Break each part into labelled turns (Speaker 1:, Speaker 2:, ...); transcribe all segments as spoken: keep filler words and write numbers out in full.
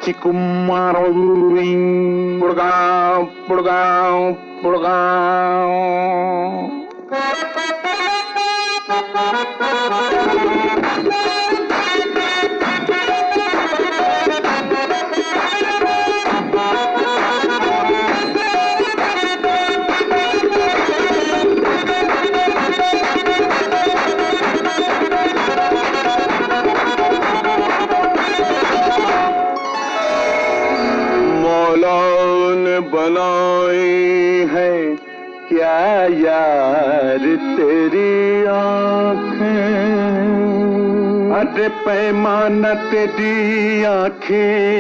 Speaker 1: चिकुमारो पुड़गांव पुड़गांव पुड़गांव। बनाई है क्या यार तेरी आँखें, अरे पैमाना तेरी आँखें,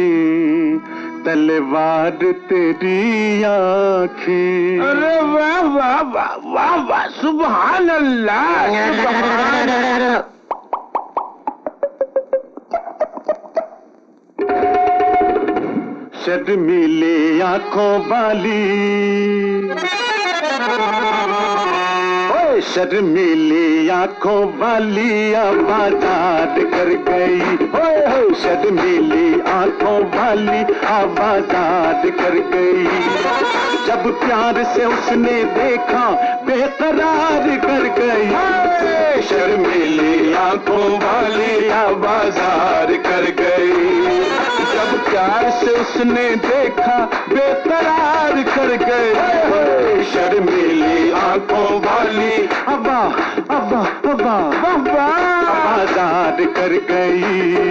Speaker 1: तलवार तेरी आँखें।
Speaker 2: अरे वाह वाह वाह वाह वाह, सुभान अल्लाह सुभान।
Speaker 1: शर्मीली आंखों वाली, ओए शर्मीली आंखों वाली आवाज़ कर गई, ओए शर्मीली आंखों वाली आवाज़ कर गई। जब प्यार से उसने देखा बेकरार कर गई, शर्मीली आंखों वाली आवाज़ कर गई। जब प्यार से उसने देखा बेकरार कर गए, शर्मीली आंखों वाली अब्बा अब्बा अब्बा अब्बा आवाज़ कर गई।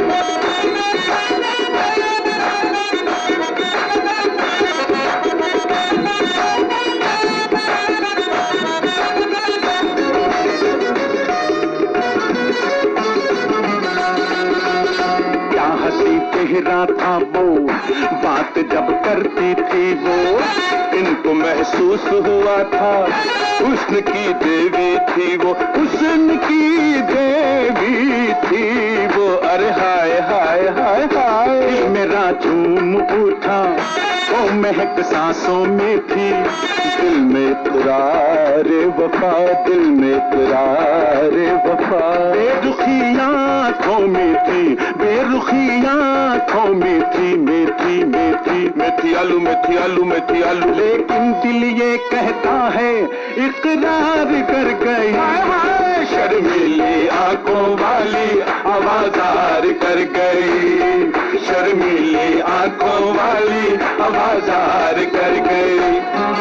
Speaker 1: चेहरा था वो, बात जब करती थी वो, इनको महसूस हुआ था हुस्न की देवी थी वो, हुस्न की देवी थी वो। अरे हाय हाय हाय हाय, मेरा झूम उठा वो महक सांसों में थी, दिल में करार वफा, दिल में करार वफा। बेरुखी आँखों में थी, बेरुखी आँखों में थी, मेथी मेथी मेथी आलू मेथी आलू मेथी आलू। लेकिन दिल ये कहता है इकरार कर गई, शर्मीली आंखों वाली आवाज़ार कर गई, शर्मीली आंखों वाली आवाज़ार कर गई।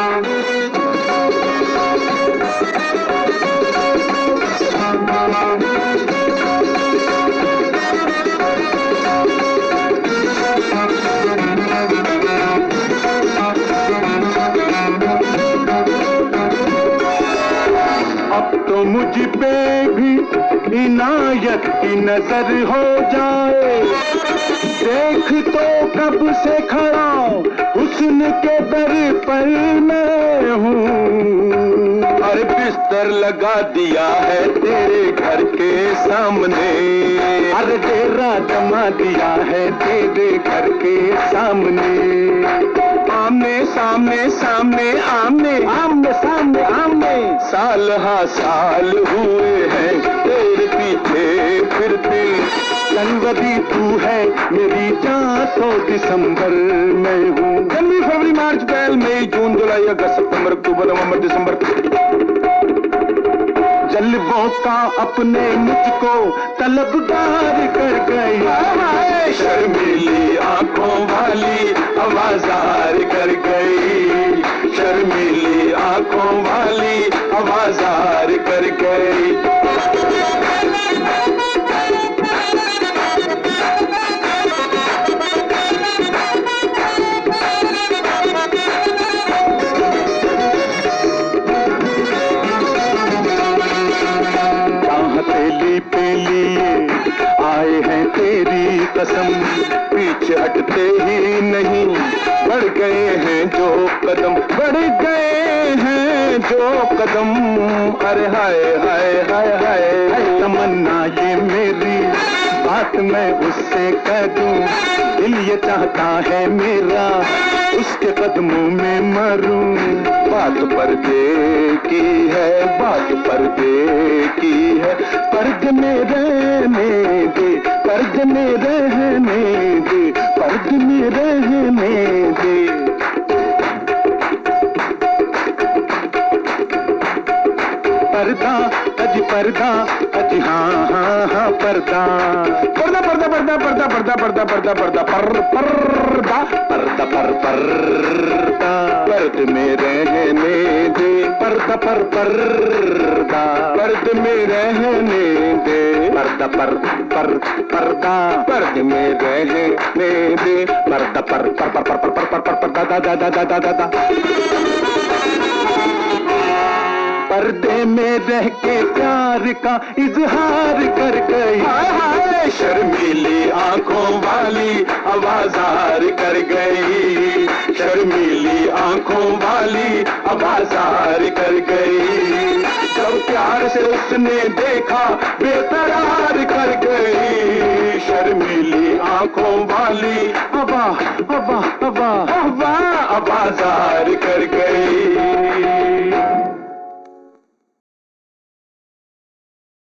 Speaker 1: अब तो मुझ पे भी इनायत की नजर हो जाए, देख तो कब से खड़ा हुस्न के दर पर मैं हूँ। अरे बिस्तर लगा दिया है तेरे घर के सामने, अरे डेरा जमा दिया है तेरे घर के सामने। आमने सामने सामने आमने आमने सामने आमने, साल हा साल हुए हैं तेरे पीछे फिरते। जनवरी तू है मेरी जान, तो दिसंबर मैं हूँ। जनवरी फरवरी मार्च अप्रैल मई जून जुलाई अगस्त सितंबर अक्टूबर नवंबर दिसंबर। जल्बों का अपने मुझको तलबगार कर गई, शर्मीली आंखों वाली आवाज़ार कर गई, शर्मीली आंखों वाली आवाज़ार कर गई। आए हैं तेरी कसम, पीछे हटते ही नहीं, बढ़ गए हैं जो कदम, बढ़ गए हैं जो कदम। अरे हाय हाय हाय हाय, तमन्ना ये मेरी बात मैं उससे कह दूं, दिल ये चाहता है मेरा उसके कदमों में मरूं। बात पर्दे की है, बात पर्दे की है, पर्दे में रहने दे, पर्दे में रहने दे, पर्द में रहने दे। पर्दा अज पर्दा अज हाँ हाँ हाँ पर्दा
Speaker 2: पर्दा पर्दा पर्दा पर्दा पर्दा पर्दा पर्दा पर्दा पर पर्दा
Speaker 1: पर्दा पर पर्दा पर्द में रहने दे। पर्दा पर पर्दा पर्द में रहने दे। पर्दा पर पर पर्दा पर्द में रहने दे। पर्दा पर पर पर पर पर पर पर पर दा दा दा दा दा दा दा। पर्दे में रह के प्यार का इजहार कर गई। हाय हाय शर्मीली आंखों वाली आवाज़ार कर गई। शर्मीली आंखों वाली आवाज़ार कर गई। जब प्यार से उसने देखा बेकरार कर गई। शर्मीली आंखों वाली आवा आवा